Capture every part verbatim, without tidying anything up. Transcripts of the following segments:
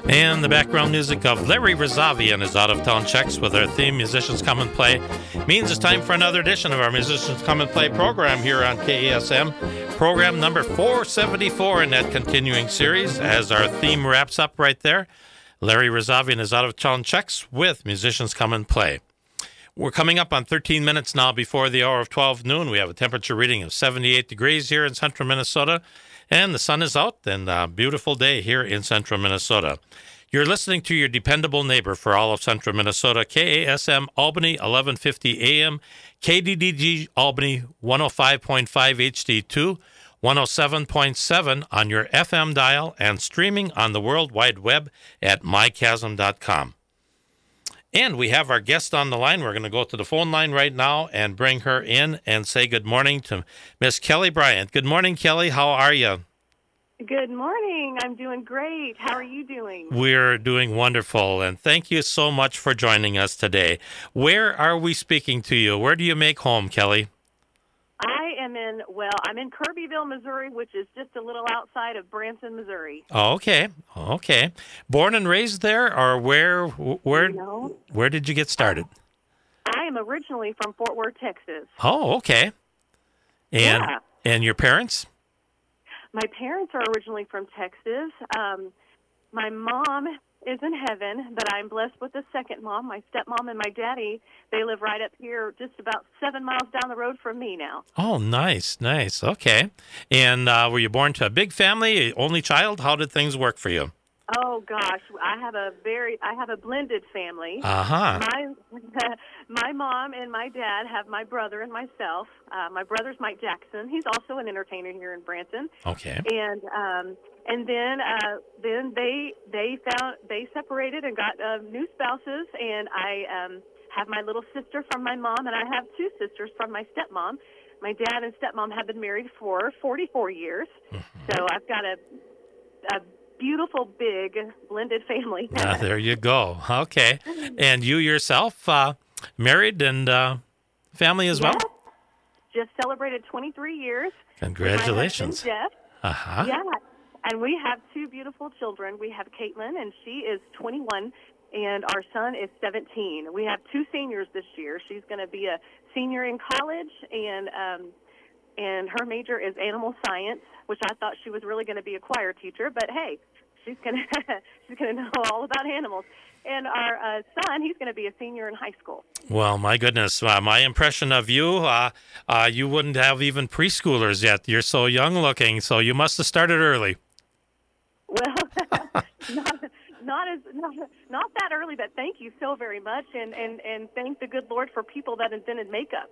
And the background music of Larry Razavian is Out of Town Checks with our theme, Musicians Come and Play. Means it's time for another edition of our Musicians Come and Play program here on K A S M. Program number four seventy-four in that continuing series as our theme wraps up right there. Larry Razavian is Out of Town Checks with Musicians Come and Play. We're coming up on thirteen minutes now before the hour of twelve noon. We have a temperature reading of seventy-eight degrees here in central Minnesota. And the sun is out, and a beautiful day here in central Minnesota. You're listening to your dependable neighbor for all of central Minnesota, K A S M Albany, eleven fifty A M, K D D G Albany, one oh five point five H D two, one oh seven point seven on your F M dial, and streaming on the World Wide Web at my chasm dot com. And we have our guest on the line. We're going to go to the phone line right now and bring her in and say good morning to Miss Kelly Bryant. Good morning, Kelly. How are you? Good morning. I'm doing great. How are you doing? We're doing wonderful, and thank you so much for joining us today. Where are we speaking to you? Where do you make home, Kelly? I am in, well, I'm in Kirbyville, Missouri, which is just a little outside of Branson, Missouri. Oh, okay. Okay. Born and raised there, or where where No. where did you get started? I am originally from Fort Worth, Texas. Oh, okay. And Yeah. and your parents? My parents are originally from Texas. Um, my mom is in heaven, but I'm blessed with a second mom. My stepmom and my daddy, they live right up here just about seven miles down the road from me now. Oh, nice, nice. Okay. And uh, were you born to a big family, only child? How did things work for you? Oh gosh, I have a very, I have a blended family. Uh-huh. My my mom and my dad have my brother and myself. Uh, my brother's Mike Jackson. He's also an entertainer here in Branson. Okay. And um, and then uh, then they they found they separated and got uh, new spouses. And I um, have my little sister from my mom, and I have two sisters from my stepmom. My dad and stepmom have been married for forty-four years. Mm-hmm. So I've got a a beautiful, big, blended family. Ah, there you go. Okay. And you yourself, uh, married and uh, family as yes. well? Just celebrated twenty-three years. Congratulations. My husband, Jeff. Uh-huh. Yeah. And we have two beautiful children. We have Caitlin, and she is twenty-one, and our son is seventeen. We have two seniors this year. She's going to be a senior in college, and um, and her major is animal science, which I thought she was really going to be a choir teacher, but hey, she's going to she's going to know all about animals. And our uh, son, he's going to be a senior in high school. Well, my goodness, uh, my impression of you, uh, uh, you wouldn't have even preschoolers yet. You're so young looking, so you must have started early. Well, not, not as not, not that early, but thank you so very much, and, and, and thank the good Lord for people that invented makeup.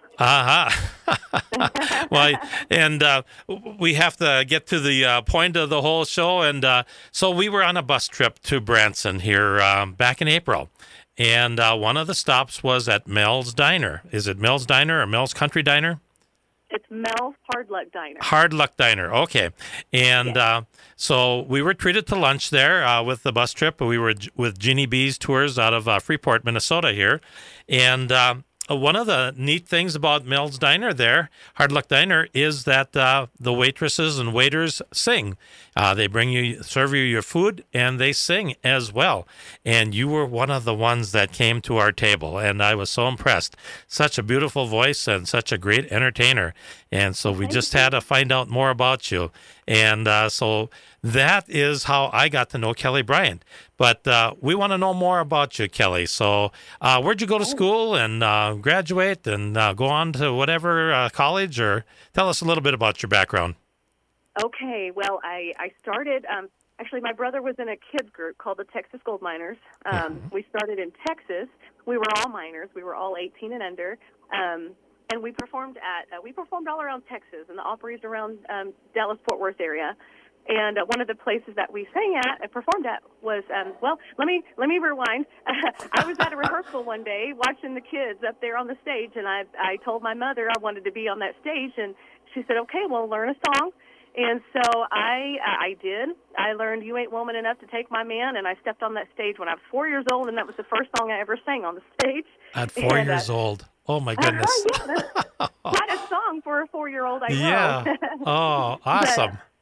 Uh-huh. Well, and uh, we have to get to the uh, point of the whole show, and uh, so we were on a bus trip to Branson here um, back in April, and uh, one of the stops was at Mel's Diner. Is it Mel's Diner or Mel's Country Diner? It's Mel's Hard Luck Diner. Hard Luck Diner, okay. And yes. uh, so we were treated to lunch there uh, with the bus trip. We were j- with Jeannie B's Tours out of uh, Freeport, Minnesota here. And uh, one of the neat things about Mel's Diner there, Hard Luck Diner, is that uh, the waitresses and waiters sing. Uh, they bring you, serve you your food, and they sing as well. And you were one of the ones that came to our table, and I was so impressed. Such a beautiful voice and such a great entertainer. And so we just had to find out more about you. And uh, so that is how I got to know Kelly Bryant. But uh, we want to know more about you, Kelly. So uh, where'd you go to school and uh, graduate and uh, go on to whatever uh, college? Or tell us a little bit about your background. Okay, well, I, I started, um, actually my brother was in a kids group called the Texas Gold Miners. Um, mm-hmm. We started in Texas. We were all minors. We were all eighteen and under. Um, and we performed at, uh, we performed all around Texas and the Opry's around um, Dallas-Fort Worth area. And uh, one of the places that we sang at and performed at was, um, well, let me let me rewind. I was at a rehearsal one day watching the kids up there on the stage, and I I told my mother I wanted to be on that stage, and she said, okay, well, learn a song. And so I I did. I learned You Ain't Woman Enough to Take My Man, and I stepped on that stage when I was four years old, and that was the first song I ever sang on the stage. At four and, years uh, old. Oh, my goodness. Uh, yeah, that's quite a song for a four-year-old, I know. Yeah. Oh, awesome. But,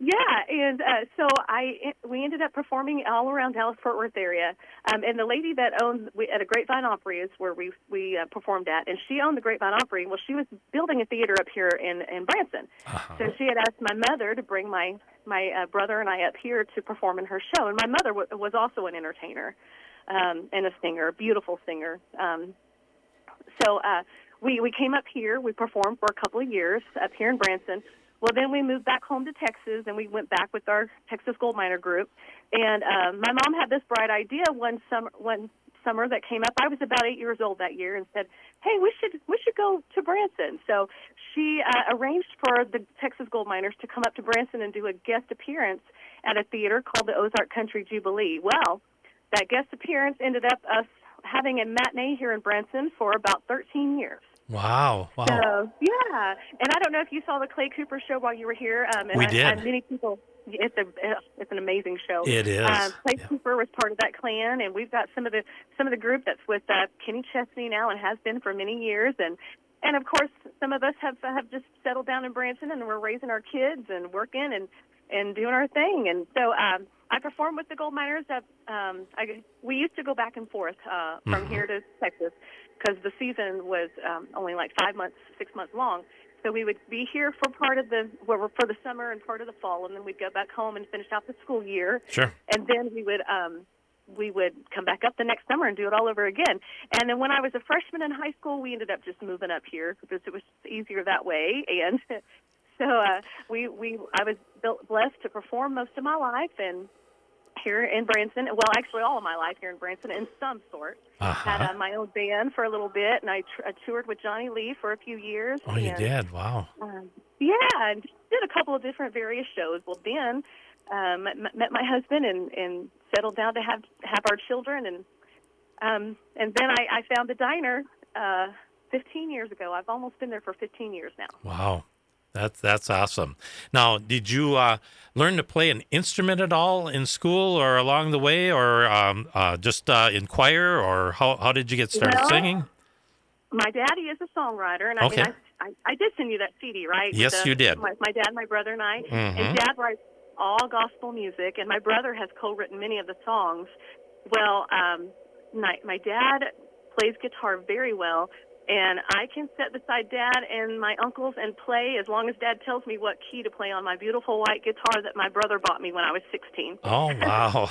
Yeah, and uh, so I we ended up performing all around Dallas-Fort Worth area. Um, and the lady that owned we, at a Grapevine Opry is where we we uh, performed at, and she owned the Grapevine Opry. Well, she was building a theater up here in in Branson, uh-huh. So she had asked my mother to bring my my uh, brother and I up here to perform in her show. And my mother w- was also an entertainer um, and a singer, a beautiful singer. Um, so uh, we we came up here. We performed for a couple of years up here in Branson. Well, then we moved back home to Texas, and we went back with our Texas Gold Miner group. And um, my mom had this bright idea one summer, one summer that came up. I was about eight years old that year, and said, "Hey, we should we should go to Branson." So she uh, arranged for the Texas Gold Miners to come up to Branson and do a guest appearance at a theater called the Ozark Country Jubilee. Well, that guest appearance ended up us having a matinee here in Branson for about thirteen years. Wow! Wow! So, yeah, and I don't know if you saw the Clay Cooper show while you were here. Um, and we I, did. I, many people. It's a it's an amazing show. It is. Um, Clay yeah. Cooper was part of that clan, and we've got some of the some of the group that's with uh, Kenny Chesney now and has been for many years, and and of course some of us have have just settled down in Branson, and we're raising our kids and working and and doing our thing. And so um, I performed with the Gold Miners. At, um, I, we used to go back and forth uh, from mm-hmm. here to Texas, because the season was um, only like five months, six months long. So we would be here for part of the well, for the summer and part of the fall, and then we'd go back home and finish out the school year. Sure. And then we would um, we would come back up the next summer and do it all over again. And then when I was a freshman in high school, we ended up just moving up here because it was easier that way. And so uh, we we I was built, blessed to perform most of my life and. Here in Branson, well, actually all of my life here in Branson in some sort. Uh-huh. Had uh, my own band for a little bit, and I, tr- I toured with Johnny Lee for a few years. Oh, you and, did? Wow. Um, yeah, and did a couple of different various shows. Well, then um, met my husband and, and settled down to have have our children, and um, and then I, I found the diner uh, fifteen years ago. I've almost been there for fifteen years now. Wow. That's that's awesome. Now, did you uh, learn to play an instrument at all in school or along the way, or um, uh, just uh, in choir, or how how did you get started well, singing? My daddy is a songwriter, and I okay. mean, I, I, I did send you that C D, right? Yes, the, you did. My, my dad, my brother, and I. Mm-hmm. And Dad writes all gospel music, and my brother has co-written many of the songs. Well, um, my, my dad plays guitar very well. And I can sit beside Dad and my uncles and play as long as Dad tells me what key to play on my beautiful white guitar that my brother bought me when I was sixteen. Oh, wow.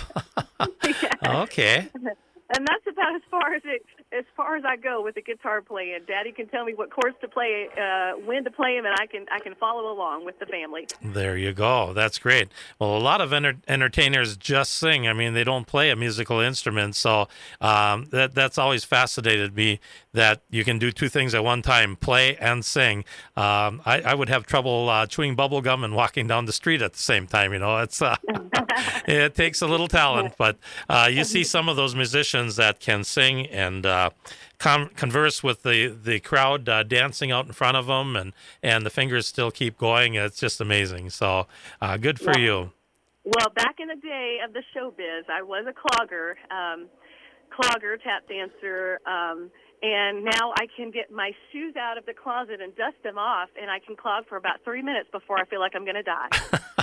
Okay. And that's about as far as it, as far as I go with the guitar playing. Daddy can tell me what chords to play, uh, when to play them, and I can I can follow along with the family. There you go. That's great. Well, a lot of enter- entertainers just sing. I mean, they don't play a musical instrument. So um, that that's always fascinated me that you can do two things at one time: play and sing. Um, I, I would have trouble uh, chewing bubble gum and walking down the street at the same time. You know, it's uh, it takes a little talent, but uh, you see some of those musicians that can sing and uh, con- converse with the the crowd uh, dancing out in front of them, and, and the fingers still keep going. It's just amazing. So uh, good for yeah. you. Well, back in the day of the showbiz, I was a clogger, um, clogger, tap dancer, um, and now I can get my shoes out of the closet and dust them off, and I can clog for about three minutes before I feel like I'm going to die.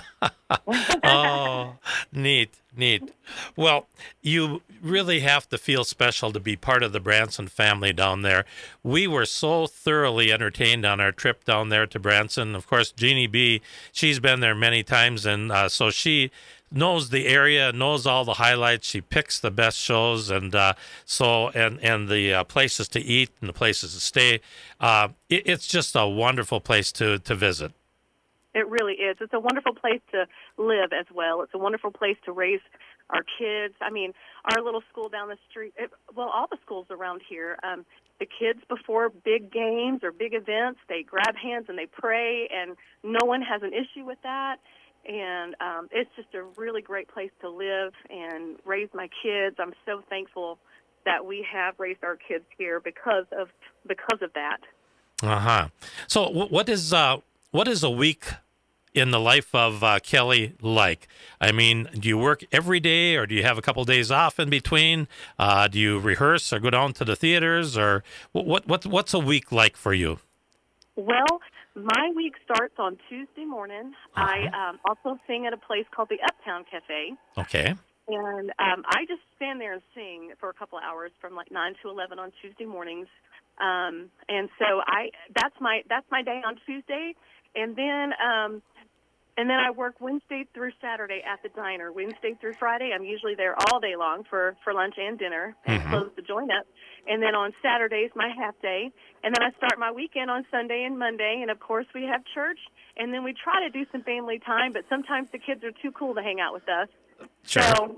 Oh, neat, neat. Well, you really have to feel special to be part of the Branson family down there. We were so thoroughly entertained on our trip down there to Branson. Of course, Jeannie B., she's been there many times, and uh, so she knows the area, knows all the highlights. She picks the best shows, and uh, so and and the uh, places to eat and the places to stay. Uh, it, it's just a wonderful place to to visit. It really is. It's a wonderful place to live as well. It's a wonderful place to raise our kids. I mean, our little school down the street, it, well, all the schools around here, um, the kids before big games or big events, they grab hands and they pray, and no one has an issue with that. And um, it's just a really great place to live and raise my kids. I'm so thankful that we have raised our kids here because of because of that. Uh-huh. So what is uh, what is a week in the life of uh, Kelly like? I mean, do you work every day, or do you have a couple of days off in between? Uh, do you rehearse or go down to the theaters, or what? What what's a week like for you? Well, My week starts on Tuesday morning. Uh-huh. I um, also sing at a place called the Uptown Cafe. Okay. And um, I just stand there and sing for a couple of hours from like nine to eleven on Tuesday mornings. Um, and so I that's my that's my day on Tuesday. And then um, and then I work Wednesday through Saturday at the diner. Wednesday through Friday, I'm usually there all day long for, for lunch and dinner and Mm-hmm. close the joint up. And then on Saturdays, my half day. And then I start my weekend on Sunday and Monday. And, of course, we have church. And then we try to do some family time, but sometimes the kids are too cool to hang out with us. Sure. So,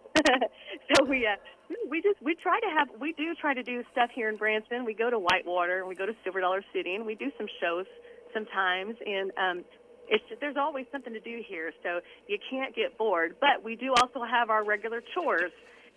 so we uh, we just we try to have we do try to do stuff here in Branson. We go to Whitewater and we go to Silver Dollar City and we do some shows sometimes. And um, it's just, there's always something to do here, so you can't get bored. But we do also have our regular chores.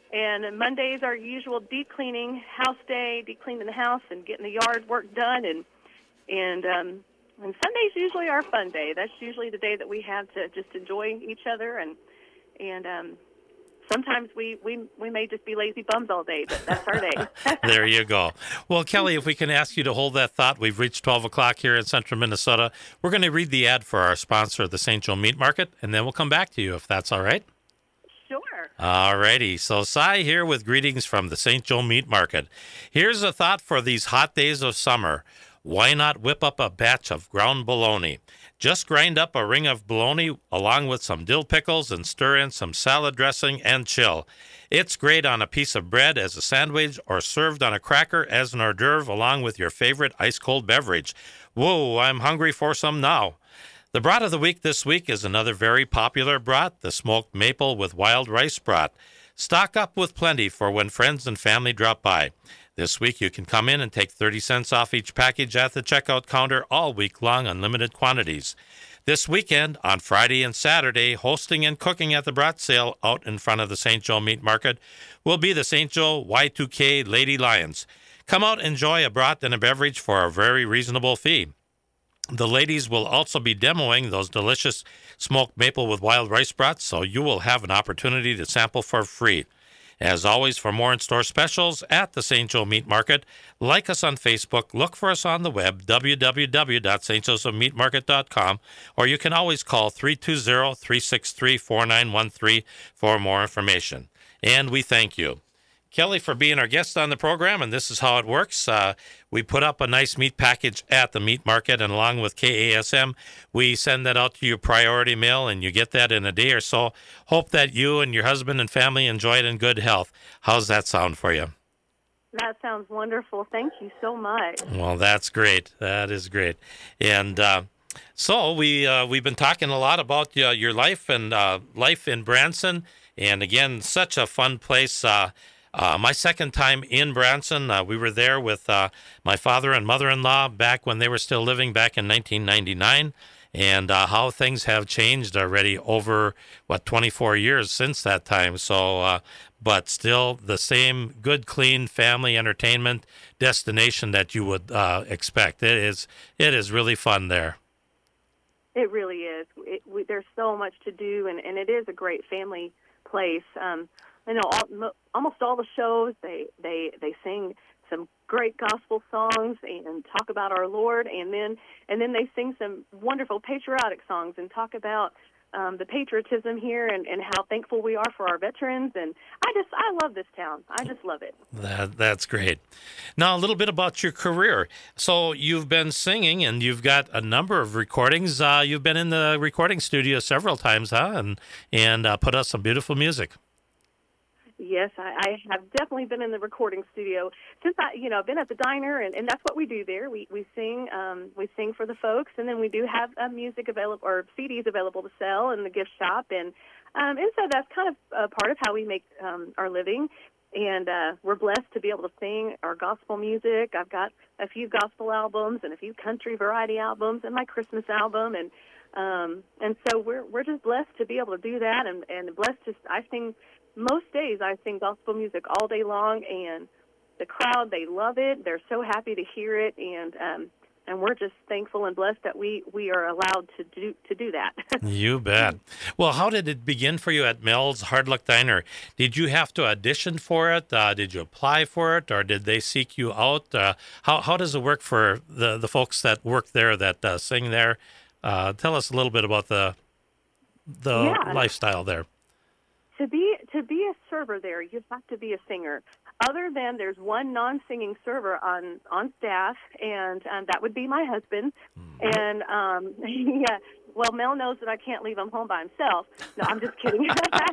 And Mondays are usual deep cleaning, house day, deep cleaning the house and getting the yard work done. And and um, and Sunday's usually our fun day. That's usually the day that we have to just enjoy each other and. And um, sometimes we, we, we may just be lazy bums all day, but that's our day. There you go. Well, Kelly, if we can ask you to hold that thought, we've reached twelve o'clock here in central Minnesota. We're going to read the ad for our sponsor, the Saint Joe Meat Market, and then we'll come back to you if that's all right. Sure. All righty. So Cy here with greetings from the Saint Joe Meat Market. Here's a thought for these hot days of summer. Why not whip up a batch of ground bologna? Just grind up a ring of bologna along with some dill pickles and stir in some salad dressing and chill. It's great on a piece of bread as a sandwich or served on a cracker as an hors d'oeuvre along with your favorite ice-cold beverage. Whoa, I'm hungry for some now. The brat of the week this week is another very popular brat, the smoked maple with wild rice brat. Stock up with plenty for when friends and family drop by. This week you can come in and take thirty cents off each package at the checkout counter all week long, unlimited quantities. This weekend, on Friday and Saturday, hosting and cooking at the brat sale out in front of the Saint Joe Meat Market will be the Saint Joe Y two K Lady Lions. Come out and enjoy a brat and a beverage for a very reasonable fee. The ladies will also be demoing those delicious smoked maple with wild rice brats, so you will have an opportunity to sample for free. As always, for more in-store specials at the Saint Joe Meat Market, like us on Facebook, look for us on the web, w w w dot st joseph meat market dot com, or you can always call three two zero, three six three, four nine one three for more information. And we thank you, Kelly, for being our guest on the program, and this is how it works. Uh, we put up a nice meat package at the meat market, and along with K A S M, we send that out to you priority mail, and you get that in a day or so. Hope that you and your husband and family enjoy it in good health. How's that sound for you? That sounds wonderful. Thank you so much. Well, that's great. That is great. And uh, so we, uh, we've been talking a lot about uh, your life and uh, life in Branson, and again, such a fun place. Uh, Uh, my second time in Branson, uh, we were there with uh, my father and mother-in-law back when they were still living back in nineteen ninety-nine, and uh, how things have changed already over, what, twenty-four years since that time. So, uh, but still the same good, clean family entertainment destination that you would uh, expect. It is, it is really fun there. It really is. It, we, there's so much to do, and, and it is a great family place. Um, You know, all, mo- almost all the shows, they, they, they sing some great gospel songs and talk about our Lord, and then and then they sing some wonderful patriotic songs and talk about um, the patriotism here and, and how thankful we are for our veterans. And I just, I love this town. I just love it. That That's great. Now, a little bit about your career. So you've been singing, and you've got a number of recordings. Uh, you've been in the recording studio several times, huh? And, and uh, put out some beautiful music. Yes, I, I have definitely been in the recording studio since I, you know, I've been at the diner, and, and that's what we do there. We we sing, um, we sing for the folks, and then we do have uh, music available or C Ds available to sell in the gift shop, and um, and so that's kind of a part of how we make um, our living. And uh, we're blessed to be able to sing our gospel music. I've got a few gospel albums and a few country variety albums, and my Christmas album, and um, and so we're we're just blessed to be able to do that, and and blessed to I sing. Most days I sing gospel music all day long, and the crowd, they love it. They're so happy to hear it, and um, and we're just thankful and blessed that we, we are allowed to do to do that. You bet. Well, how did it begin for you at Mel's Hard Luck Diner? Did you have to audition for it? Uh, did you apply for it, or did they seek you out? Uh, how how does it work for the, the folks that work there, that uh, sing there? Uh, tell us a little bit about the the Yeah. lifestyle there. To be to be a server there, you have to be a singer. Other than there's one non-singing server on, on staff, and um, that would be my husband. Mm-hmm. And um, yeah, well, Mel knows that I can't leave him home by himself. No, I'm just kidding.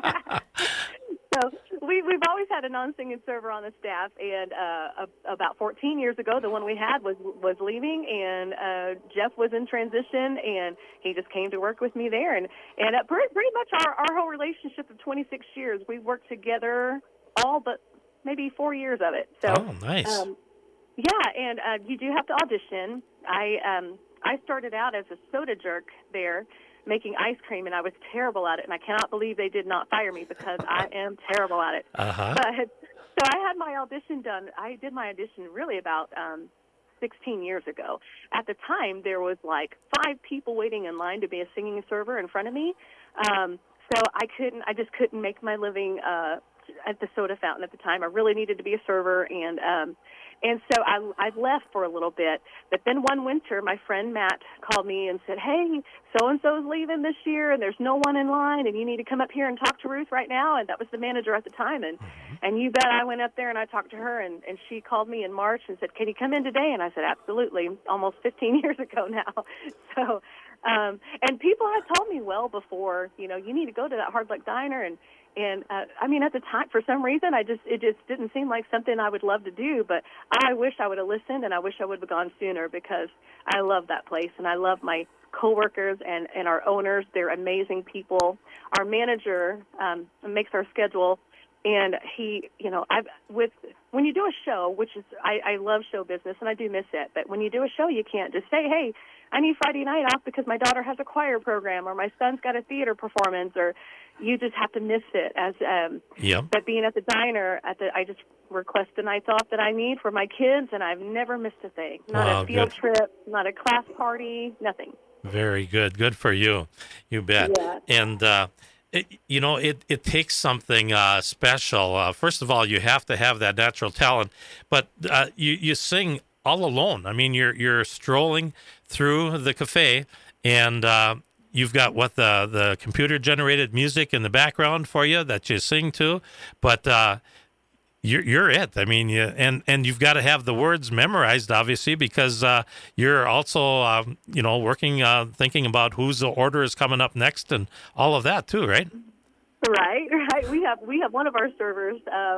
So we, we've always had a non-singing server on the staff, and uh, about fourteen years ago, the one we had was was leaving, and uh, Jeff was in transition, and he just came to work with me there. And, and uh, pretty, pretty much our, our whole relationship of twenty-six years, we worked together all but maybe four years of it. So, oh, nice. Um, yeah, and uh, you do have to audition. I um, I started out as a soda jerk there, making ice cream, and I was terrible at it, and I cannot believe they did not fire me because I am terrible at it. Uh-huh. But, so I had my audition done. I did my audition really about um, sixteen years ago. At the time, there was like five people waiting in line to be a singing server in front of me. Um, so I couldn't, I just couldn't make my living uh, at the soda fountain at the time. I really needed to be a server, and um, and so I, I left for a little bit. But then one winter, my friend Matt called me and said, hey, so-and-so's leaving this year, and there's no one in line, and you need to come up here and talk to Ruth right now. And that was the manager at the time. And, mm-hmm. and you bet I went up there, and I talked to her, and, and she called me in March and said, can you come in today? And I said, absolutely, almost fifteen years ago now. So, um, and people had told me well before, you know, you need to go to that Hard Luck Diner. And, and uh, I mean, at the time, for some reason, I just it just didn't seem like something I would love to do. But I wish I would have listened, and I wish I would have gone sooner, because I love that place, and I love my coworkers and, and our owners. They're amazing people. Our manager um, makes our schedule, and he, you know, I've with when you do a show, which is I, I love show business, and I do miss it. But when you do a show, you can't just say, hey, I need Friday night off because my daughter has a choir program, or my son's got a theater performance, or you just have to miss it. As um, yep. But being at the diner, at the I just request the nights off that I need for my kids, and I've never missed a thing. Not wow, a field good. trip, not a class party, nothing. Very good. Good for you. You bet. Yeah. And, uh, it, you know, it, it takes something uh, special. Uh, first of all, you have to have that natural talent, but uh, you, you sing all alone. I mean, you're you're strolling through the cafe, and uh, you've got what the, the computer-generated music in the background for you that you sing to, but uh, you're you're it. I mean, you, and and you've got to have the words memorized, obviously, because uh, you're also uh, you know working, uh, thinking about whose order is coming up next, and all of that too, right? Right, right. We have we have one of our servers. Uh,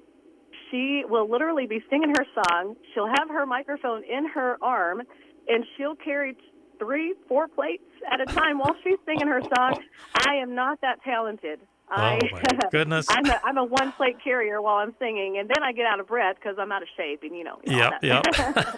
she will literally be singing her song. She'll have her microphone in her arm, and she'll carry three, four plates at a time while she's singing her song. I am not that talented. I, oh, my goodness. I'm a, I'm a one-plate carrier while I'm singing, and then I get out of breath because I'm out of shape, and, you know. Yep, yep.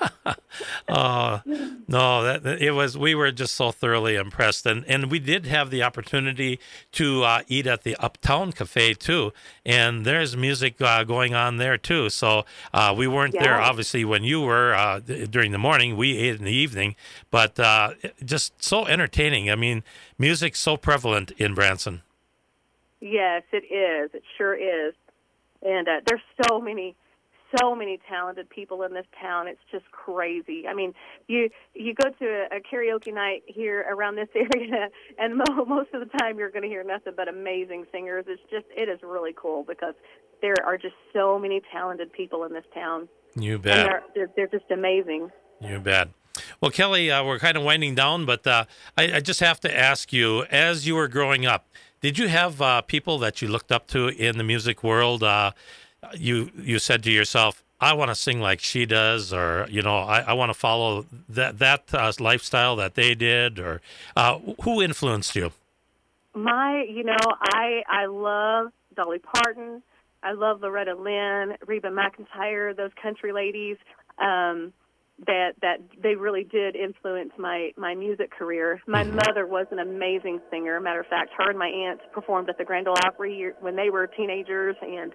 uh, no, that, that it was, we were just so thoroughly impressed. And, and we did have the opportunity to uh, eat at the Uptown Cafe, too, and there's music uh, going on there, too. So uh, we weren't yeah. there, obviously, when you were uh, during the morning. We ate in the evening, but uh, just so entertaining. I mean, music's so prevalent in Branson. Yes, it is. It sure is. And uh, there's so many, so many talented people in this town. It's just crazy. I mean, you you go to a, a karaoke night here around this area, and mo- most of the time you're going to hear nothing but amazing singers. It's just, it is really cool because there are just so many talented people in this town. You bet. And they're, they're, they're just amazing. You bet. Well, Kelly, uh, we're kind of winding down, but uh, I, I just have to ask you, as you were growing up, did you have uh, people that you looked up to in the music world? Uh, you you said to yourself, I want to sing like she does, or, you know, I, I want to follow that that uh, lifestyle that they did, or uh, who influenced you? My, you know, I I love Dolly Parton. I love Loretta Lynn, Reba McEntire, those country ladies. Um, that that they really did influence my, my music career. My mm-hmm. mother was an amazing singer. Matter of fact, her and my aunt performed at the Grand Ole Opry when they were teenagers, and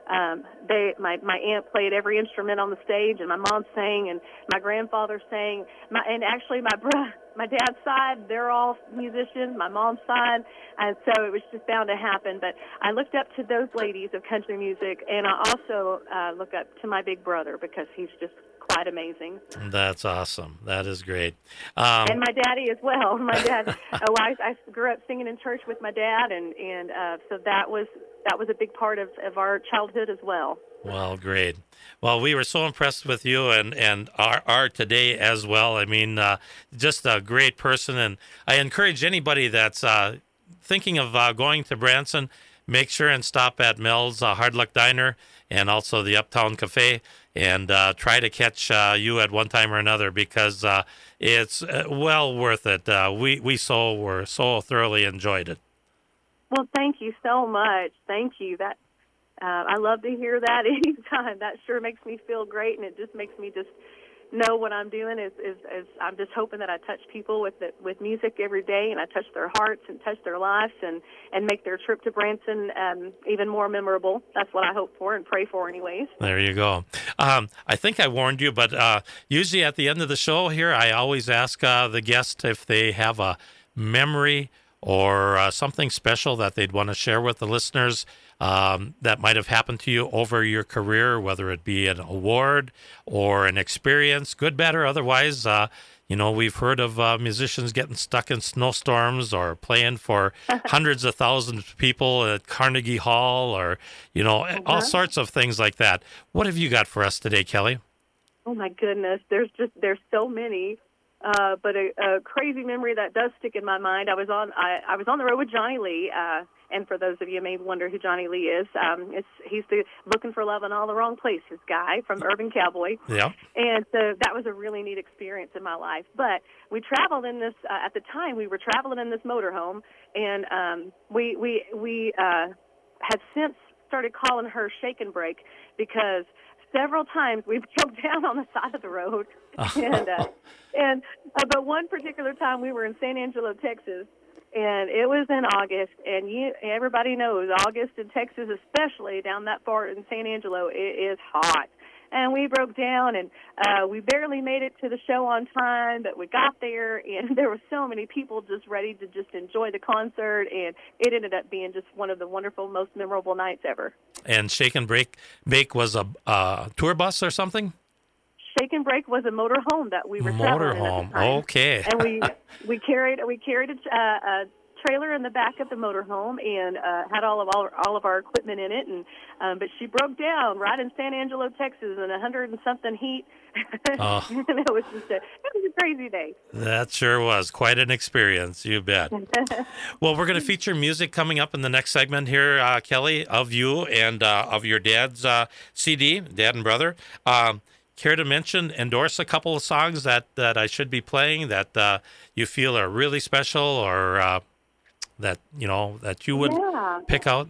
um, they my my aunt played every instrument on the stage, and my mom sang, and my grandfather sang. My and actually my bro, my dad's side, they're all musicians. My mom's side, and so it was just bound to happen. But I looked up to those ladies of country music, and I also uh, look up to my big brother because he's just quite amazing. That's awesome. That is great. Um, and my daddy as well. My dad, oh, I, I grew up singing in church with my dad, and and uh, so that was that was a big part of, of our childhood as well. Well, great. Well, we were so impressed with you and, and are, are today as well. I mean, uh, just a great person. And I encourage anybody that's uh, thinking of uh, going to Branson, make sure and stop at Mel's uh, Hard Luck Diner and also the Uptown Cafe, and uh, try to catch uh, you at one time or another, because uh, it's uh, well worth it. Uh, we, we so were so thoroughly enjoyed it. Well, thank you so much. Thank you. That uh, I love to hear that anytime. That sure makes me feel great, and it just makes me just know what I'm doing is, is, is I'm just hoping that I touch people with it, with music every day, and I touch their hearts and touch their lives, and, and make their trip to Branson um, even more memorable. That's what I hope for and pray for anyways. There you go. Um, I think I warned you, but uh, usually at the end of the show here, I always ask uh, the guest if they have a memory or uh, something special that they'd want to share with the listeners um, that might have happened to you over your career, whether it be an award or an experience, good, bad, or otherwise. Uh, you know, we've heard of uh, musicians getting stuck in snowstorms or playing for hundreds of thousands of people at Carnegie Hall, or, you know, uh-huh. all sorts of things like that. What have you got for us today, Kelly? Oh, my goodness. There's just, there's so many. Uh, but a, a crazy memory that does stick in my mind. I was on I, I was on the road with Johnny Lee, uh, and for those of you who may wonder who Johnny Lee is, um, it's he's the Looking for Love in All the Wrong Places guy from Urban Cowboy. Yeah. And so that was a really neat experience in my life. But we traveled in this uh, at the time. We were traveling in this motorhome, and um, we we we uh, have since started calling her Shake and Break, because several times we've broke down on the side of the road. and uh, and uh, but one particular time we were in San Angelo, Texas, and it was in August, and you everybody knows August in Texas, especially down that far in San Angelo, it is hot. And we broke down, and uh, we barely made it to the show on time, but we got there, and there were so many people just ready to just enjoy the concert, and it ended up being just one of the wonderful, most memorable nights ever. And Shake and Break Bake was a uh, tour bus or something? Shake and Break was a motor home that we were motor traveling in home. at the time. Okay. And we we carried we carried a, uh, a trailer in the back of the motor home, and uh, had all of all, all of our equipment in it. And um, but she broke down right in San Angelo, Texas, in a hundred and something heat. Oh. And it was just a it was a crazy day. That sure was quite an experience. You bet. Well, we're going to feature music coming up in the next segment here, uh, Kelly, of you and uh, of your dad's uh, C D, Dad and Brother. Um, Care to mention, endorse a couple of songs that, that I should be playing that uh, you feel are really special, or uh, that you know that you would yeah. pick out?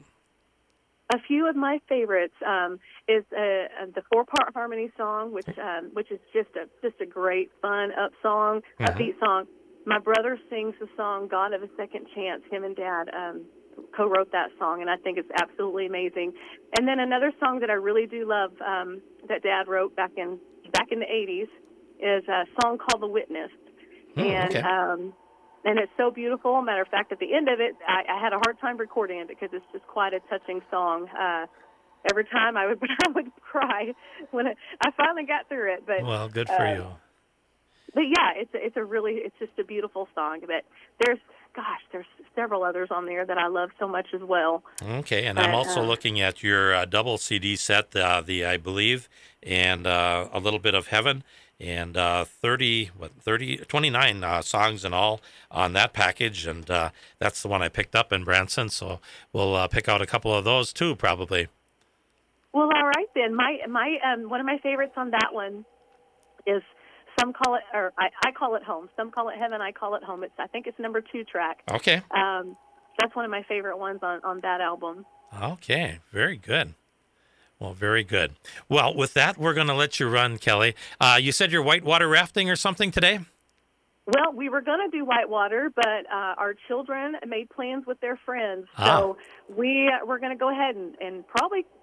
A few of my favorites um, is uh, the four-part harmony song, which um, which is just a just a great, fun, up song, uh-huh. upbeat song. My brother sings the song "God of a Second Chance." Him and Dad um, co-wrote that song, and I think it's absolutely amazing. And then another song that I really do love um, that Dad wrote back in back in the eighties is a song called "The Witness," oh, and okay. um, and it's so beautiful. Matter of fact, at the end of it, I, I had a hard time recording it because it's just quite a touching song. Uh, every time I would I would cry when it, I finally got through it. But well, good for uh, you. But yeah, it's a, it's a really it's just a beautiful song. But there's gosh, there's several others on there that I love so much as well. Okay, and but, I'm also uh, looking at your uh, double C D set, uh, the I Believe, and uh, a little bit of Heaven, and uh, thirty, what, thirty, twenty-nine uh, songs in all on that package, and uh, that's the one I picked up in Branson. So we'll uh, pick out a couple of those too, probably. Well, all right then. My my um, one of my favorites on that one is. Some call it, or I, I call it Home. Some call it Heaven. I call it Home. It's I think it's number two track. Okay. Um, that's one of my favorite ones on, on that album. Okay, very good. Well, very good. Well, with that, we're going to let you run, Kelly. Uh, you said you're whitewater rafting or something today? Well, we were going to do whitewater, but uh, our children made plans with their friends. Ah. So we, we're going to go ahead and, and probably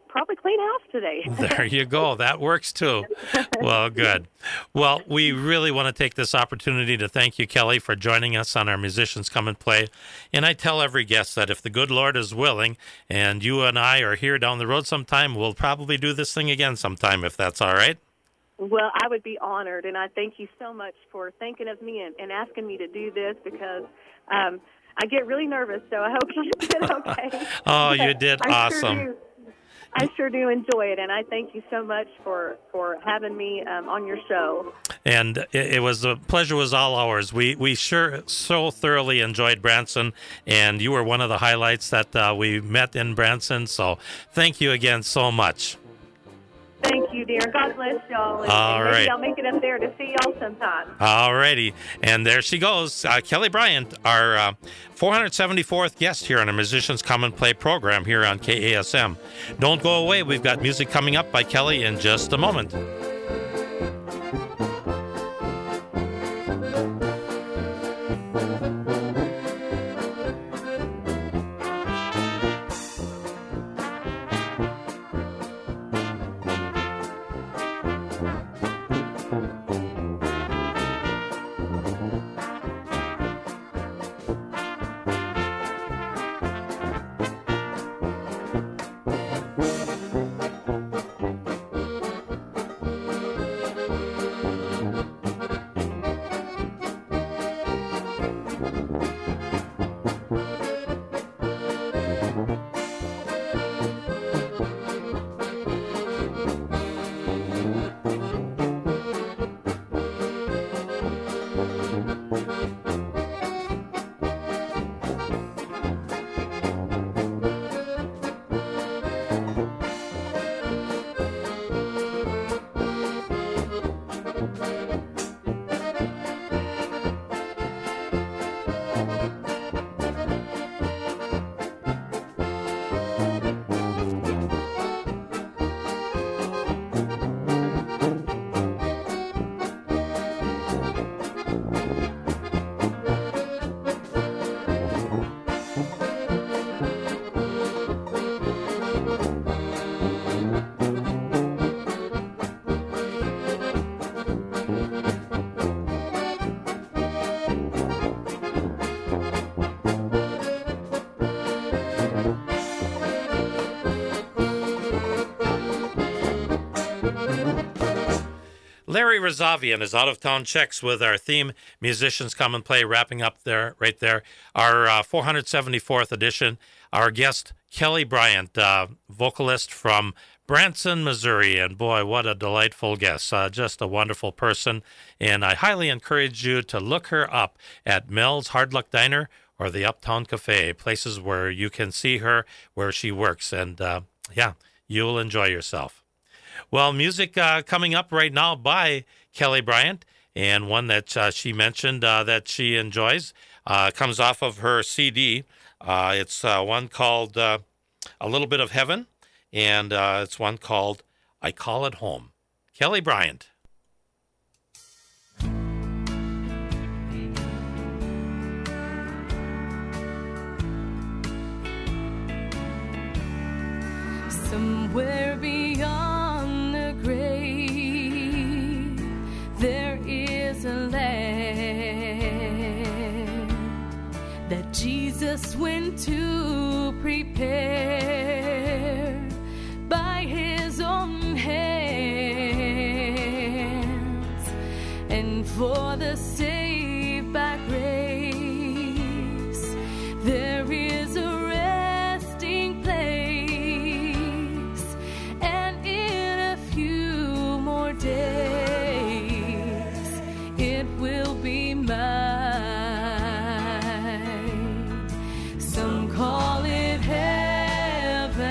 probably clean house today. There you go. That works too. Well, good. Well, we really want to take this opportunity to thank you, Kelly, for joining us on our Musicians Come and Play. And I tell every guest that if the good Lord is willing and you and I are here down the road sometime, we'll probably do this thing again sometime, if that's all right. Well, I would be honored, and I thank you so much for thinking of me and, and asking me to do this because um, I get really nervous, so I hope you did okay. Oh, you did I awesome. Sure do. I sure do enjoy it, and I thank you so much for, for having me um, on your show. And it, it was a pleasure was all ours. We we sure so thoroughly enjoyed Branson, and you were one of the highlights that uh, we met in Branson, so thank you again so much. Thank you, dear. God bless y'all. And, All and maybe right. I'll make it up there to see y'all sometime. All righty. And there she goes. Uh, Kelly Bryant, our uh, four hundred seventy-fourth guest here on our Musicians Come and Play program here on K A S M. Don't go away. We've got music coming up by Kelly in just a moment. Larry Razavian is Out of Town Checks with our theme, Musicians Come and Play, wrapping up there, right there. Our uh, four hundred seventy-fourth edition. Our guest, Kelly Bryant, uh, vocalist from Branson, Missouri. And boy, what a delightful guest. Uh, just a wonderful person. And I highly encourage you to look her up at Mel's Hard Luck Diner or the Uptown Cafe, places where you can see her, where she works. And uh, yeah, you'll enjoy yourself. Well, music uh, coming up right now by Kelly Bryant, and one that uh, she mentioned uh, that she enjoys, uh, comes off of her C D. Uh, it's uh, one called uh, A Little Bit of Heaven, and uh, it's one called I Call It Home. Kelly Bryant. Somewhere beyond the grave, there is a land that Jesus went to prepare by his own hands, and for the saved by grace, there is a resting place. Days, it will be mine. Some call it heaven,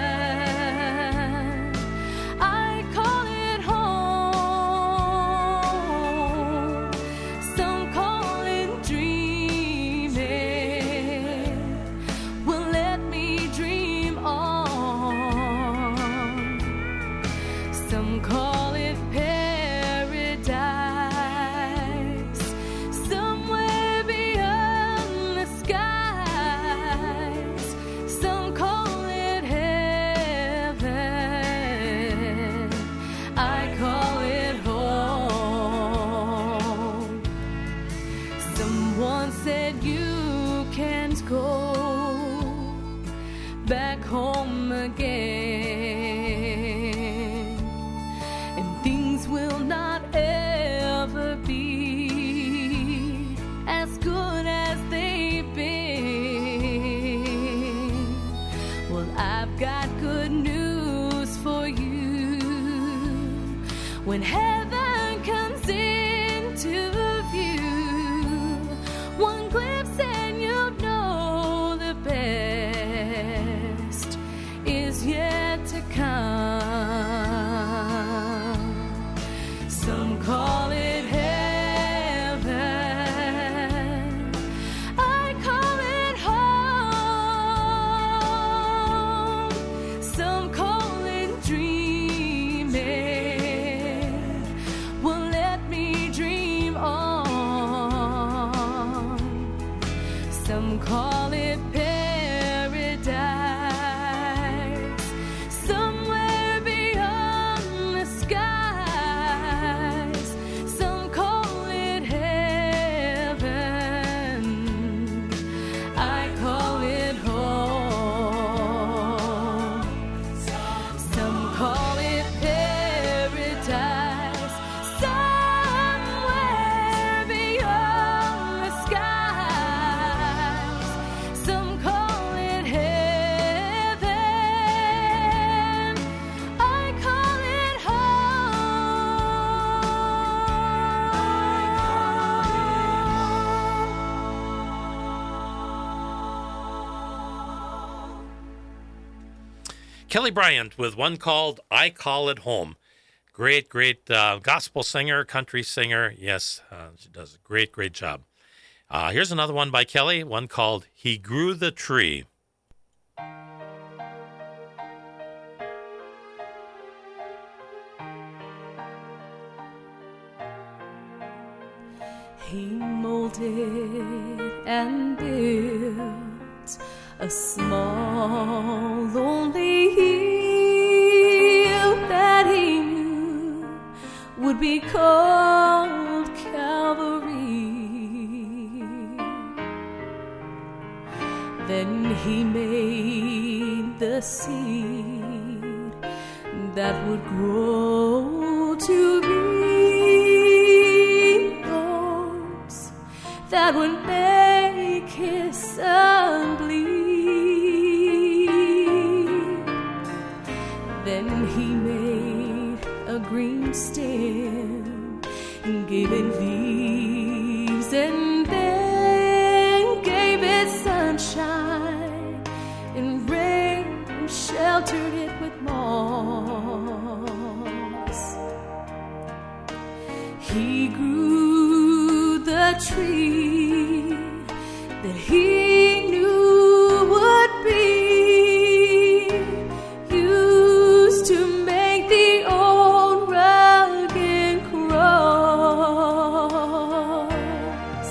I call it home. Some call it dreaming. Well, let me dream on. Some call it heaven. Kelly Bryant with one called I Call It Home. Great, great uh, gospel singer, country singer. Yes, uh, she does a great, great job. Uh, here's another one by Kelly, one called He Grew the Tree. He molded and built a small, lonely hill that he knew would be called Calvary. Then he made the seed that would grow to be those that would make his son bleed. Then he made a green stem and gave it leaves, and then gave it sunshine and rain and sheltered it with moss. He grew the tree that he knew would be used to make the old rugged cross.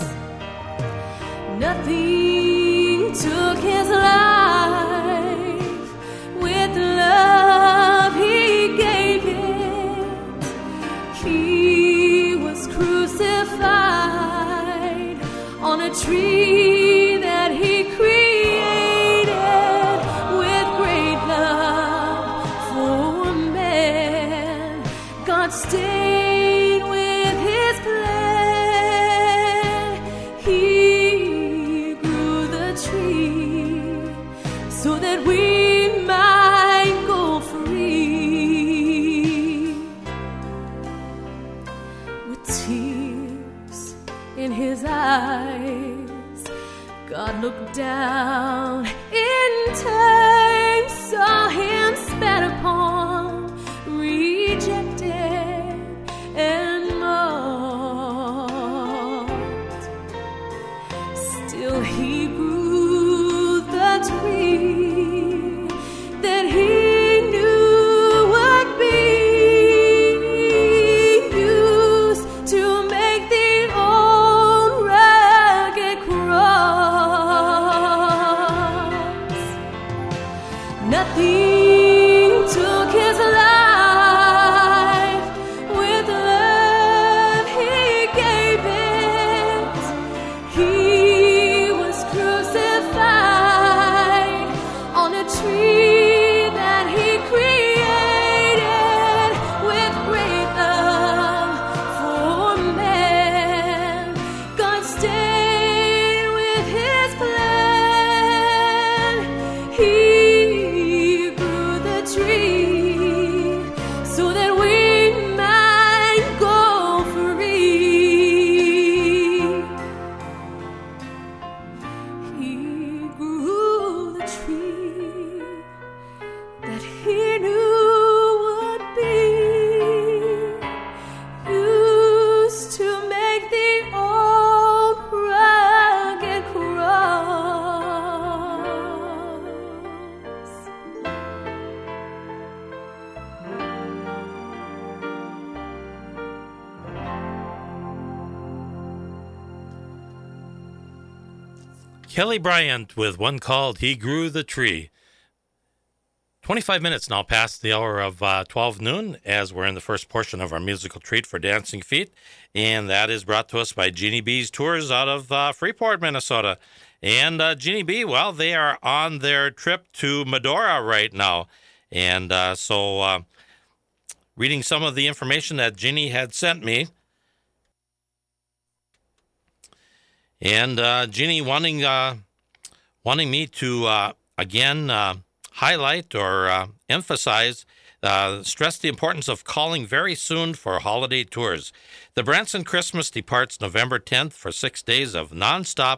Nothing took his life, with love he gave it. He was crucified on a tree that he created with great love for man. God stayed with his plan. He grew the tree so that we might go free. With tears in his eyes, God looked down in time, saw him spat upon, rejected and mocked. Still he grew the tree that he knew would be used to make the old rugged cross. Nothing took his life, with love he gave it. He was crucified on a tree that he created with great love for man. God stayed with his plan. He grew the tree so that we might go free. He grew the tree that he knew would be used to make the old rugged cross. Kelly Bryant with one called He Grew the Tree. twenty-five minutes now past the hour of uh, twelve noon, as we're in the first portion of our musical treat for Dancing Feet, and that is brought to us by Jeannie B's Tours out of uh, Freeport, Minnesota. And uh, Jeannie B, well, they are on their trip to Medora right now, and uh, so uh, reading some of the information that Jeannie had sent me, and uh, Jeannie wanting uh, wanting me to uh, again uh, highlight or uh, emphasize, uh, stress the importance of calling very soon for holiday tours. The Branson Christmas departs November tenth for six days of nonstop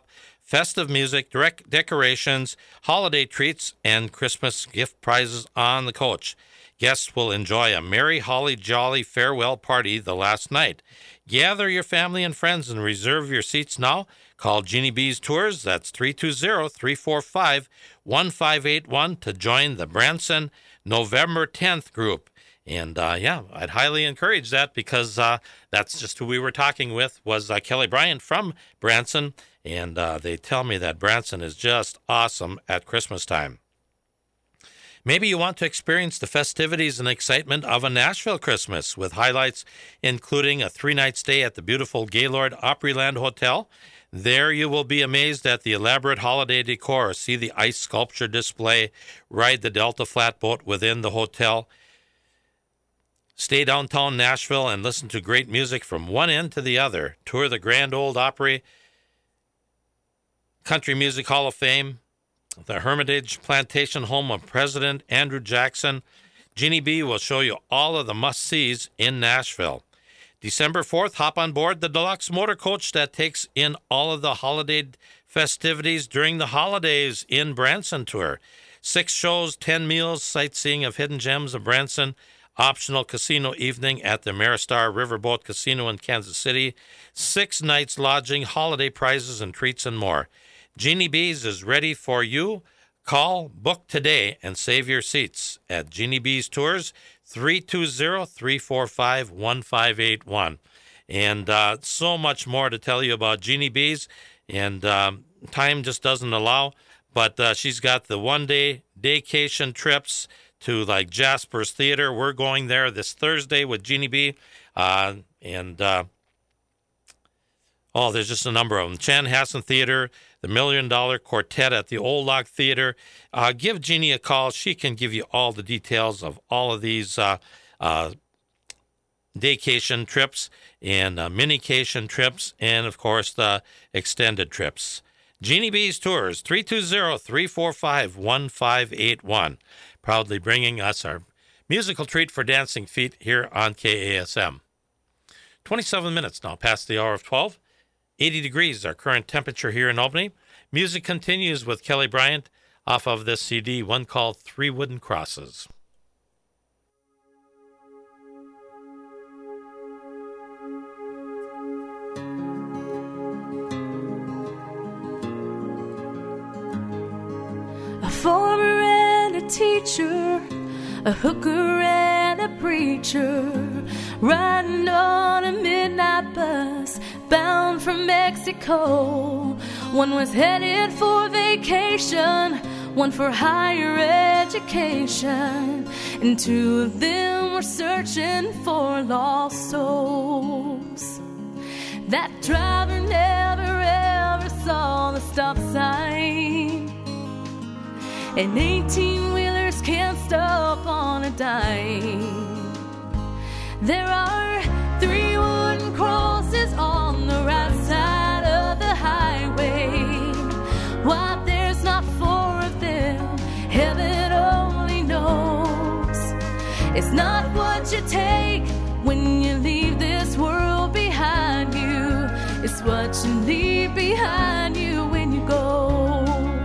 festive music, direct decorations, holiday treats, and Christmas gift prizes on the coach. Guests will enjoy a merry, holly jolly farewell party the last night. Gather your family and friends and reserve your seats now. Call Jeannie B's Tours, that's three two zero, three four five, one five eight one, to join the Branson November tenth group. And, uh, yeah, I'd highly encourage that because uh, that's just who we were talking with was uh, Kelly Bryant from Branson. And uh, they tell me that Branson is just awesome at Christmas time. Maybe you want to experience the festivities and excitement of a Nashville Christmas with highlights including a three-night stay at the beautiful Gaylord Opryland Hotel. There you will be amazed at the elaborate holiday decor, see the ice sculpture display, ride the Delta flatboat within the hotel, stay downtown Nashville and listen to great music from one end to the other, tour the Grand Ole Opry, Country Music Hall of Fame, the Hermitage Plantation home of President Andrew Jackson. Jeannie B will show you all of the must-sees in Nashville. December fourth, hop on board the deluxe motor coach that takes in all of the holiday festivities during the holidays in Branson Tour. Six shows, ten meals, sightseeing of hidden gems of Branson, optional casino evening at the Maristar Riverboat Casino in Kansas City, six nights lodging, holiday prizes and treats, and more. Jeannie B's is ready for you. Call, book today, and save your seats at Jeannie B's Tours, three two zero, three four five, one five eight one. And uh, so much more to tell you about Jeannie B's, and um, time just doesn't allow, but uh, she's got the one-day daycation trips to, like, Jasper's Theater. We're going there this Thursday with Jeannie B, uh, and, uh, oh, there's just a number of them. Chanhassen Theater, the Million Dollar Quartet at the Old Lock Theater. Uh, give Jeannie a call. She can give you all the details of all of these uh, uh, daycation trips and uh, minication trips and, of course, the extended trips. Jeannie B's Tours, three two zero, three four five, one five eight one. Proudly bringing us our musical treat for dancing feet here on K A S M. twenty-seven minutes now past the hour of twelve. eighty degrees, our current temperature here in Albany. Music continues with Kelly Bryant off of this C D, one called Three Wooden Crosses. A farmer and a teacher, a hooker and a preacher, riding on a midnight bus bound for Mexico. One was headed for vacation, one for higher education, and two of them were searching for lost souls. That driver never ever saw the stop sign, and eighteen-wheelers can't stop on a dime. There are three wooden crosses on the right side of the highway. Why there's not four of them, heaven only knows. It's not what you take when you leave this world behind you. It's what you leave behind you when you go.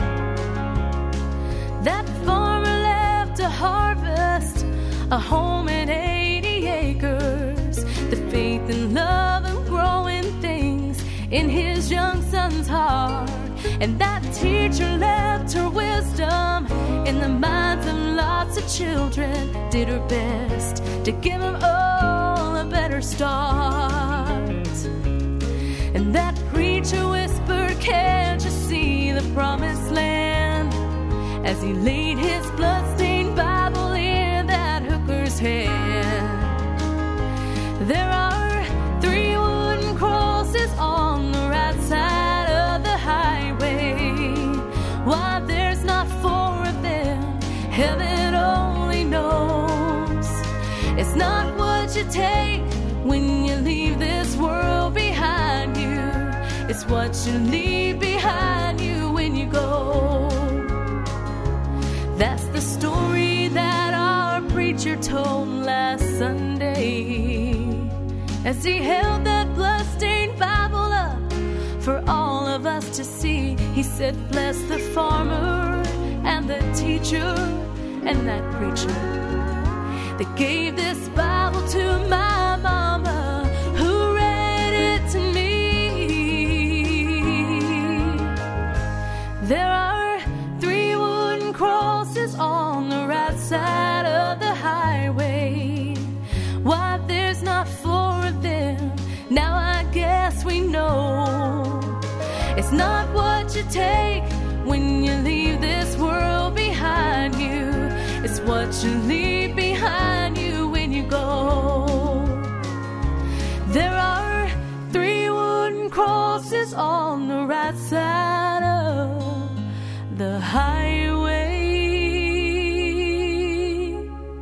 That farmer left a harvest, a home and eighty acres, the faith and love and growing things in his young son's heart. And that teacher left her wisdom in the minds of lots of children, did her best to give them all a better start. And that preacher whispered, can't you see the promised land, as he laid his bloodstained Bible in that hooker's hand. There are three wooden crosses on the right side of the highway. Why there's not four of them, heaven only knows. It's not what you take when you leave this world behind you. It's what you leave behind you when you go. That's the story that our preacher told last Sunday, as he held that bloodstained Bible up for all of us to see. He said, bless the farmer and the teacher and that preacher that gave this Bible to my mama, who read it to me. There are three wooden crosses on the right side of the highway. Why there's not four of them, now I guess we know. It's not what you take when you leave this world behind you. It's what you leave behind you when you go. There are three wooden crosses on the right side of the highway.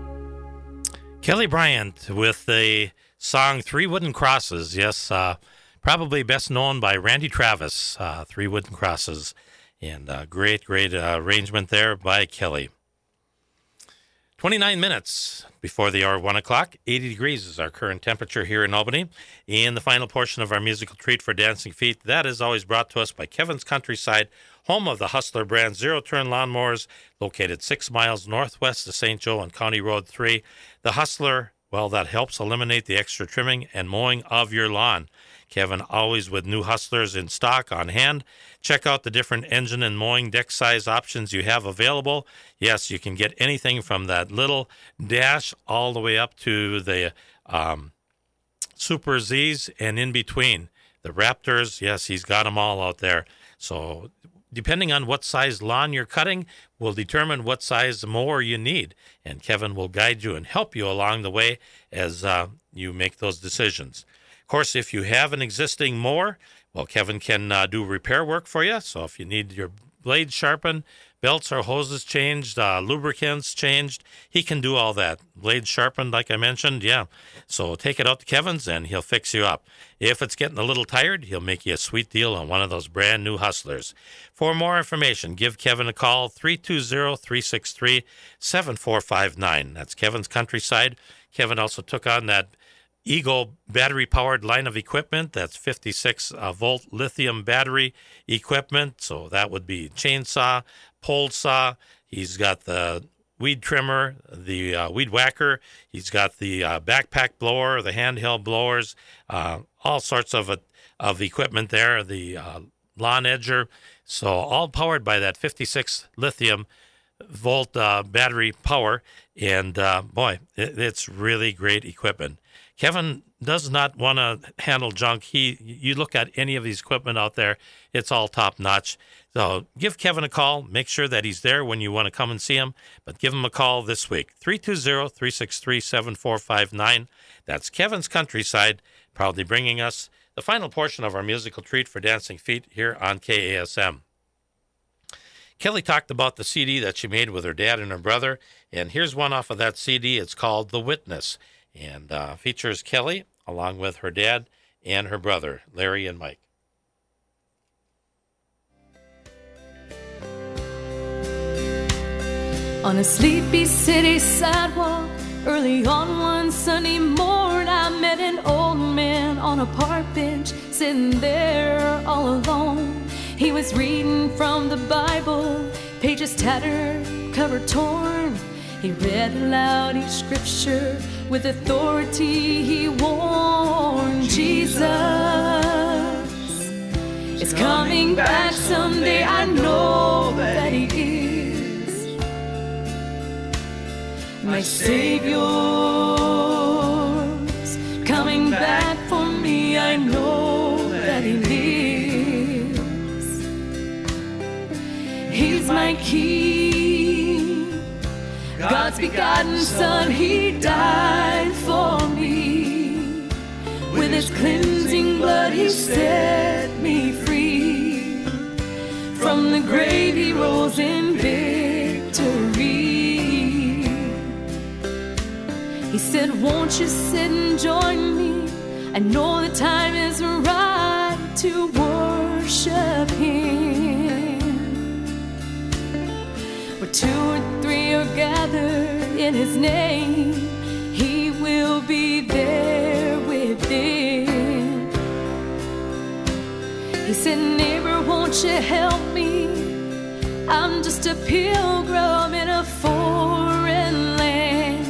Kelly Bryant with the song Three Wooden Crosses. Yes, uh, probably best known by Randy Travis, uh, Three Wooden Crosses. And uh, great, great uh, arrangement there by Kelly. twenty-nine minutes before the hour one o'clock. eighty degrees is our current temperature here in Albany. In the final portion of our musical treat for Dancing Feet, that is always brought to us by Kevin's Countryside, home of the Hustler brand zero-turn lawnmowers, located six miles northwest of Saint Joe on County Road three. The Hustler, well, that helps eliminate the extra trimming and mowing of your lawn. Kevin always with new Hustlers in stock on hand. Check out the different engine and mowing deck size options you have available. Yes, you can get anything from that little dash all the way up to the um, Super Z's and in between. The Raptors, yes, he's got them all out there. So depending on what size lawn you're cutting will determine what size mower you need. And Kevin will guide you and help you along the way as uh, you make those decisions. Of course, if you have an existing mower, well, Kevin can uh, do repair work for you. So if you need your blades sharpened, belts or hoses changed, uh, lubricants changed, he can do all that. Blades sharpened, like I mentioned, yeah. So take it out to Kevin's and he'll fix you up. If it's getting a little tired, he'll make you a sweet deal on one of those brand new Hustlers. For more information, give Kevin a call, three two zero, three six three, seven four five nine. That's Kevin's Countryside. Kevin also took on that Eagle battery-powered line of equipment. That's fifty-six volt lithium battery equipment. So that would be chainsaw, pole saw. He's got the weed trimmer, the uh, weed whacker. He's got the uh, backpack blower, the handheld blowers, uh, all sorts of uh, of equipment there, the uh, lawn edger. So all powered by that fifty-six lithium volt uh, battery power. And uh, boy, it, it's really great equipment. Kevin does not want to handle junk. He, you look at any of these equipment out there, it's all top notch. So give Kevin a call. Make sure that he's there when you want to come and see him. But give him a call this week, three two zero, three six three, seven four five nine. That's Kevin's Countryside, proudly bringing us the final portion of our musical treat for Dancing Feet here on K A S M. Kelly talked about the C D that she made with her dad and her brother, and here's one off of that C D. It's called The Witness, and uh, features Kelly along with her dad and her brother, Larry and Mike. On a sleepy city sidewalk, early on one Sunday morning, I met an old man on a park bench, sitting there all alone. He was reading from the Bible, pages tattered, cover torn. He read aloud each scripture with authority. He warned, Jesus is coming back someday. I know that he is. My Savior's coming back for me. I know that he lives. He's my King, God's begotten Son. He died for me. With his cleansing blood he set me free. From the grave he rose in victory. He said, won't you sit and join me? I know the time is right to worship him. Where two or three are gathered in his name, he will be there within. He said, neighbor, won't won't you help me? I'm just a pilgrim in a foreign land.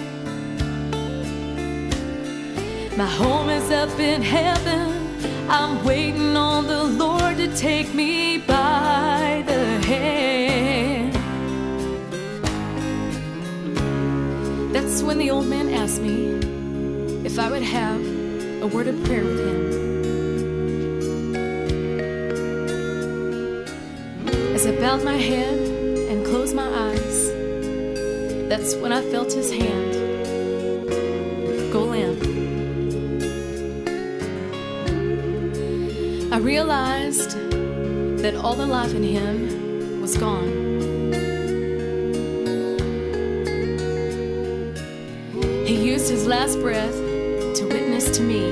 My home is up in heaven. I'm waiting on the Lord to take me by the hand. That's when the old man asked me if I would have a word of prayer with him. As I bowed my head and closed my eyes, that's when I felt his hand go limp. I realized that all the life in him was gone. He used his last breath to witness to me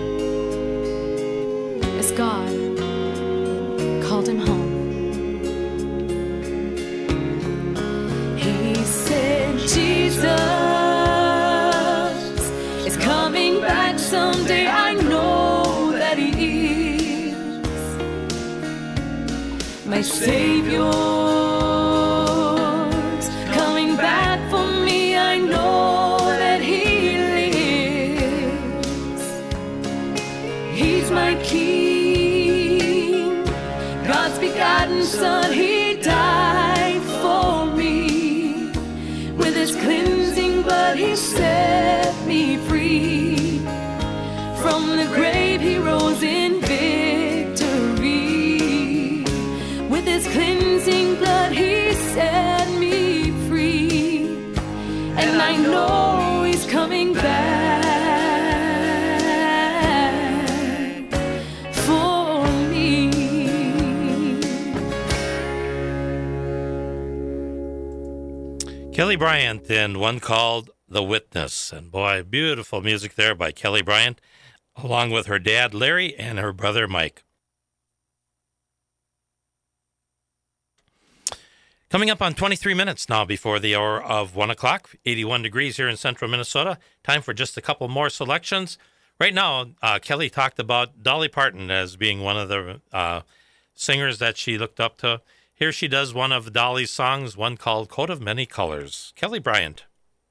as God called him home. He said, Jesus is coming back someday. I know that he is. My Savior's coming back for me. I know that he lives. He's my King, God's begotten Son. He died for me. With his cleansing blood he set me free. From the grave he rose in victory. With his cleansing blood he set me free. And I know he's coming back for me. Kelly Bryant and one called The Witness. And boy, beautiful music there by Kelly Bryant, along with her dad, Larry, and her brother, Mike. Coming up on twenty-three minutes now before the hour of one o'clock, eighty-one degrees here in central Minnesota. Time for just a couple more selections. Right now, uh, Kelly talked about Dolly Parton as being one of the uh, singers that she looked up to. Here she does one of Dolly's songs, one called Coat of Many Colors. Kelly Bryant.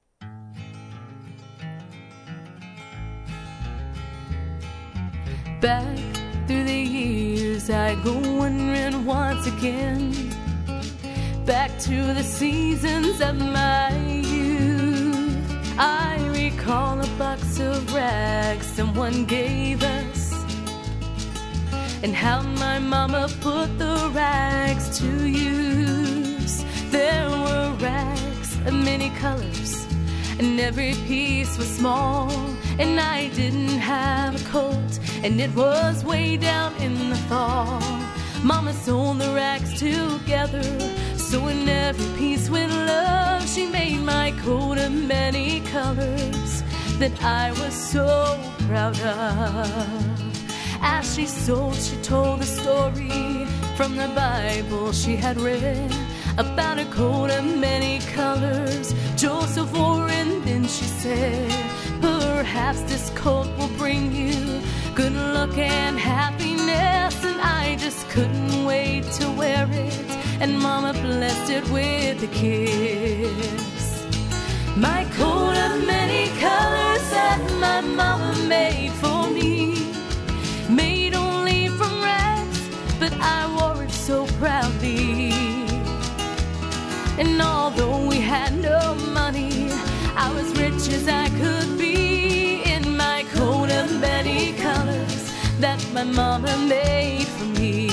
Back through the years I go wandering once again, back to the seasons of my youth. I recall a box of rags someone gave us, and how my mama put the rags to use. There were rags of many colors, and every piece was small, and I didn't have a coat, and it was way down in the fall. Mama sewed the rags together, so in every piece with love, she made my coat of many colors that I was so proud of. As she sewed, she told the story from the Bible she had read about a coat of many colors Joseph wore, and then she said, perhaps this coat will bring you good luck and happiness. And I just couldn't wait to wear it, and Mama blessed it with a kiss. My coat of many colors that my mama made for me, made only from rags, but I wore it so proudly. And although we had no money, I was rich as I could be in my coat of many colors that my mama made for me.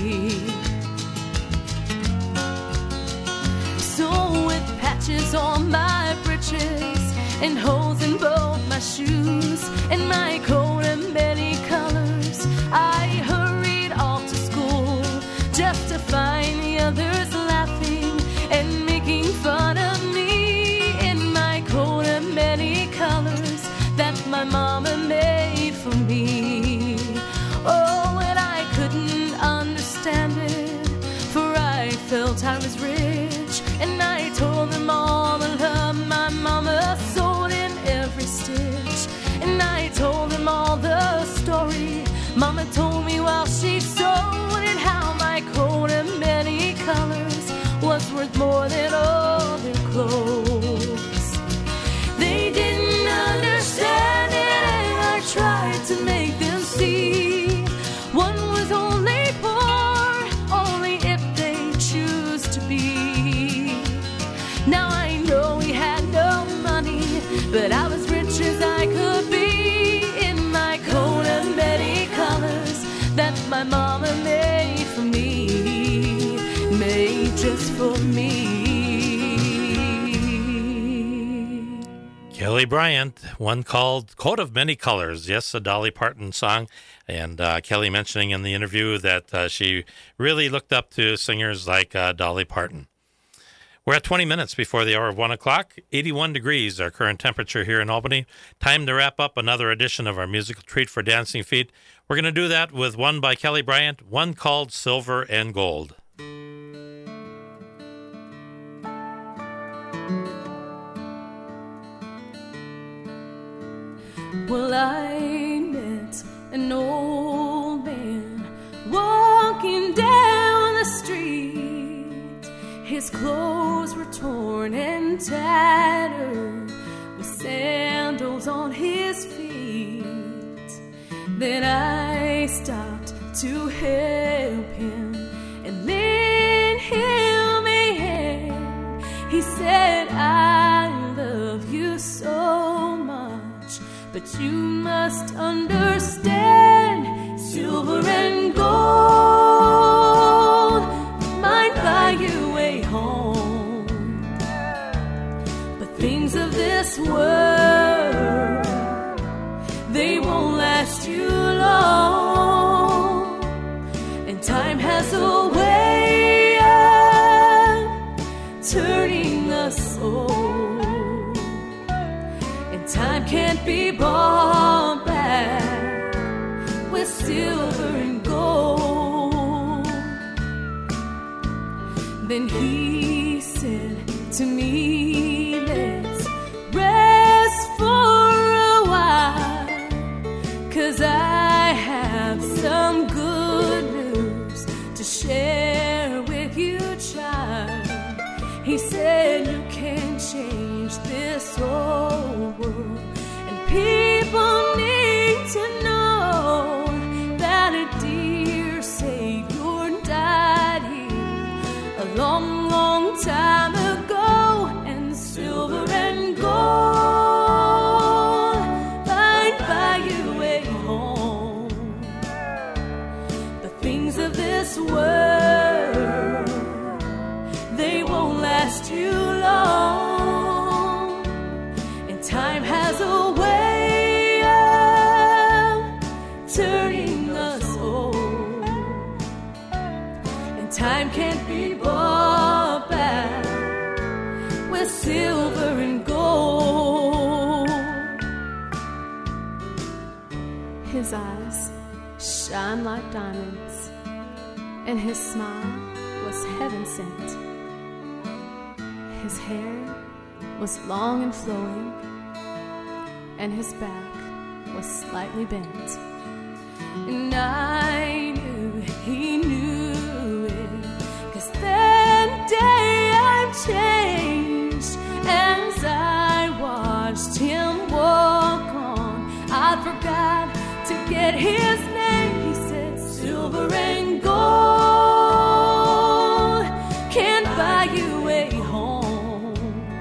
So with patches on my breeches and holes in both my shoes and my coat of many colors, I hurried off to school just to find the others laughing and making fun of me in my coat of many colors that my mama made for me. Oh, and I couldn't understand it, for I felt I was rich, and I told them all the love my mama sewed in every stitch. And I told them all the story Mama told me while she sewed, and how my coat worth more than all their clothes. They didn't understand it, and I tried to make them see. One was only poor, only if they choose to be. Now I know we had no money, but I was rich as I could be in my coat of many colors that my mama made for me, made just for me. Kelly Bryant, one called Coat of Many Colors. Yes, a Dolly Parton song. And uh, Kelly mentioning in the interview that uh, she really looked up to singers like uh, Dolly Parton. We're at twenty minutes before the hour of one o'clock. eighty-one degrees, our current temperature here in Albany. Time to wrap up another edition of our musical treat for Dancing Feet. We're going to do that with one by Kelly Bryant, one called Silver and Gold. Well, I met an old man walking down the street. His clothes were torn and tattered, with sandals on his feet. Then I stopped to help him and lend him a hand. He said, I love you so much, but you must understand, silver and gold might buy you way home, but things of this world, they won't last you long. And time has a way of turning us old, and time can't be bought back with silver and gold. Then he said to me, let's rest for a while, 'cause I have some good news to share with you, child. He said, you can change this whole world, and people need to know that a dear Savior died here a long, long time ago, and silver and gold might buy you way home, but things of this world, they won't last you long. And time has a way of turning us old, and time can't be bought back with silver and gold. His eyes shine like diamonds, and his smile was heaven sent. His hair was long and flowing, and his back was slightly bent. And I knew he knew it, 'cause that day I changed. As I watched him walk on, I forgot to get his name. He said, silver and gold can't buy you a home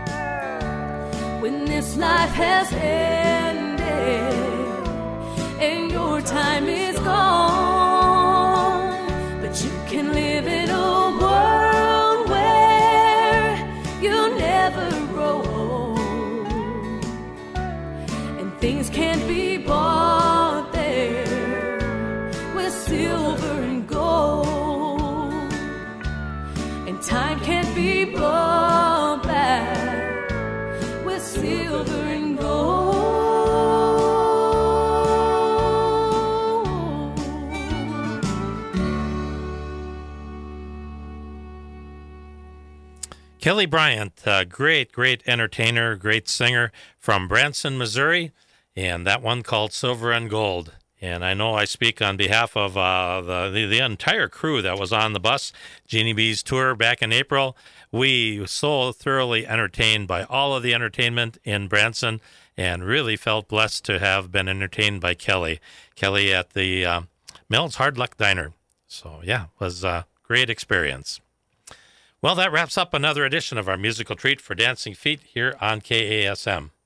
when this life has ended and your time is gone. But you can live in a world where you never grow old, and things can't be bought there with silver and gold, and time can't be bought back with silver and gold. Kelly Bryant, a great, great entertainer, great singer from Branson, Missouri, and that one called Silver and Gold. And I know I speak on behalf of uh, the, the the entire crew that was on the bus, Jeannie B's tour back in April. We were so thoroughly entertained by all of the entertainment in Branson, and really felt blessed to have been entertained by Kelly. Kelly at the uh, Mel's Hard Luck Diner. So, yeah, it was a great experience. Well, that wraps up another edition of our musical treat for Dancing Feet here on K A S M.